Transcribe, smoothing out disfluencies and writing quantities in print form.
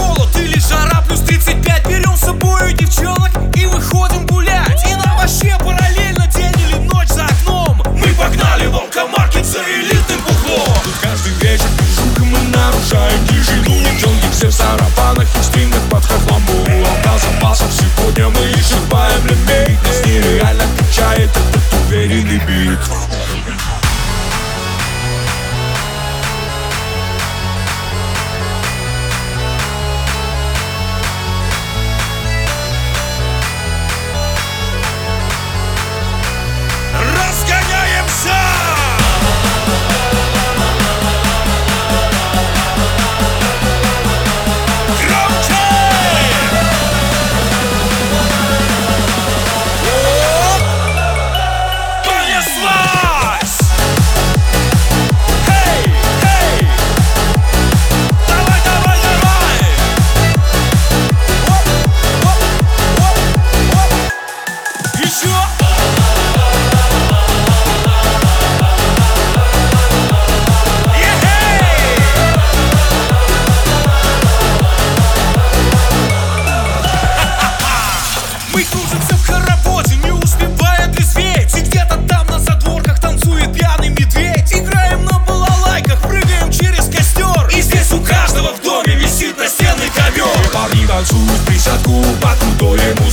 холод или жара плюс 35, берем с собой девчонок и выходим гулять. И нам вообще параллельно день или ночь за окном. Мы погнали в алкомаркет за элитным бухлом. Тут каждый вечер движуха, мы нарушаем тишину. Девчонки все в сарафанах и стрингах под хохламбу. Алка запасов сегодня мы исчерпаем лимит. Нас нереально качает этот уверенный бит. Мы кружимся в хороводе, не успевая трезветь. И где-то там на задворках танцует пьяный медведь. Играем на балалайках, прыгаем через костер. И здесь у каждого в доме висит настенный ковер. Парни танцуют в присядку под крутой музыкой.